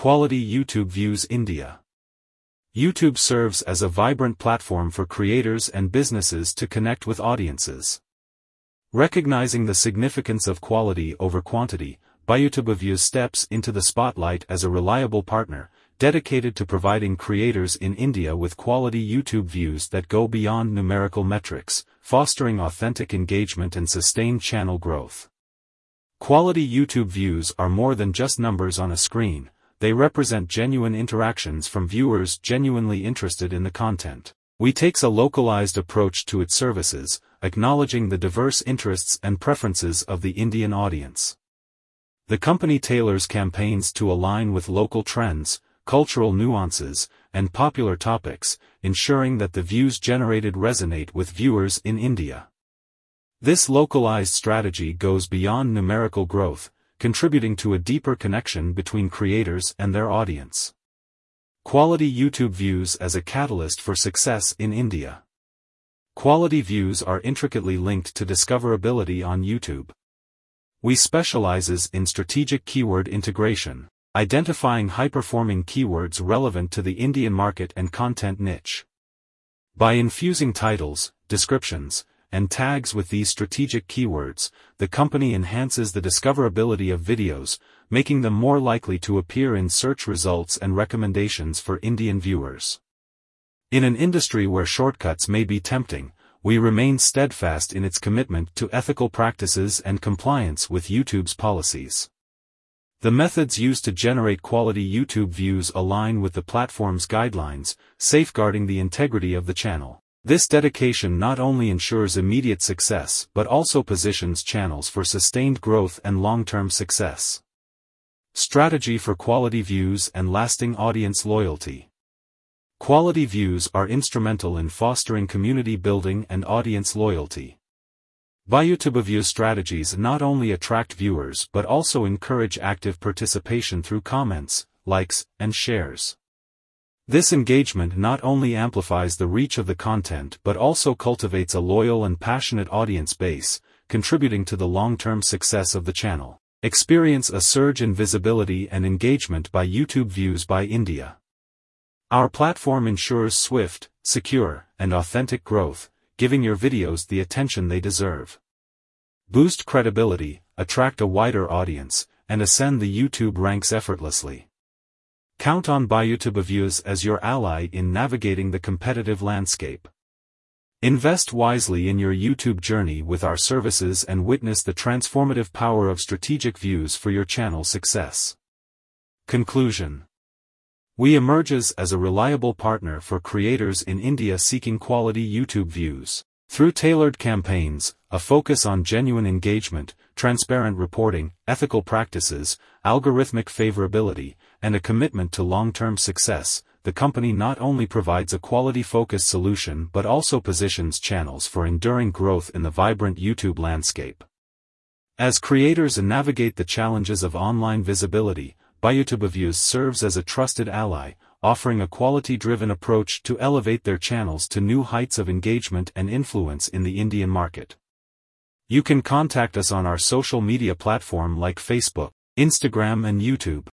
Quality YouTube Views India. YouTube serves as a vibrant platform for creators and businesses to connect with audiences. Recognizing the significance of quality over quantity, BuyYouTubeViews steps into the spotlight as a reliable partner, dedicated to providing creators in India with quality YouTube views that go beyond numerical metrics, fostering authentic engagement and sustained channel growth. Quality YouTube views are more than just numbers on a screen. They represent genuine interactions from viewers genuinely interested in the content. We takes a localized approach to its services, acknowledging the diverse interests and preferences of the Indian audience. The company tailors campaigns to align with local trends, cultural nuances, and popular topics, ensuring that the views generated resonate with viewers in India. This localized strategy goes beyond numerical growth, contributing to a deeper connection between creators and their audience. Quality YouTube views as a catalyst for success in India. Quality views are intricately linked to discoverability on YouTube. We specializes in strategic keyword integration, identifying high-performing keywords relevant to the Indian market and content niche. By infusing titles, descriptions, and tags with these strategic keywords, the company enhances the discoverability of videos, making them more likely to appear in search results and recommendations for Indian viewers. In an industry where shortcuts may be tempting, we remain steadfast in its commitment to ethical practices and compliance with YouTube's policies. The methods used to generate quality YouTube views align with the platform's guidelines, safeguarding the integrity of the channel. This dedication not only ensures immediate success but also positions channels for sustained growth and long-term success. Strategy for quality views and lasting audience loyalty. Quality views are instrumental in fostering community building and audience loyalty. BuyYouTubeViews strategies not only attract viewers but also encourage active participation through comments, likes, and shares. This engagement not only amplifies the reach of the content but also cultivates a loyal and passionate audience base, contributing to the long-term success of the channel. Experience a surge in visibility and engagement by YouTube Views by India. Our platform ensures swift, secure, and authentic growth, giving your videos the attention they deserve. Boost credibility, attract a wider audience, and ascend the YouTube ranks effortlessly. Count on BuyYouTubeViews as your ally in navigating the competitive landscape. Invest wisely in your YouTube journey with our services and witness the transformative power of strategic views for your channel success. Conclusion. We emerge as a reliable partner for creators in India seeking quality YouTube views. Through tailored campaigns, a focus on genuine engagement, transparent reporting, ethical practices, algorithmic favorability, and a commitment to long-term success, the company not only provides a quality-focused solution but also positions channels for enduring growth in the vibrant YouTube landscape. As creators navigate the challenges of online visibility, BuyYouTubeViews serves as a trusted ally, offering a quality-driven approach to elevate their channels to new heights of engagement and influence in the Indian market. You can contact us on our social media platform like Facebook, Instagram and YouTube.